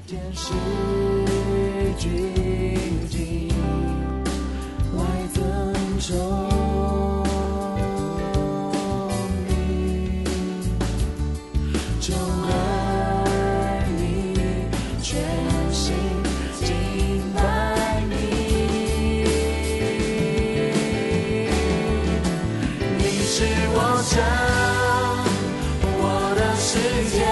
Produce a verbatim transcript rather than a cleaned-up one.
天使聚集来赠送你，就爱你，全心敬拜你。你是我神，我的世界。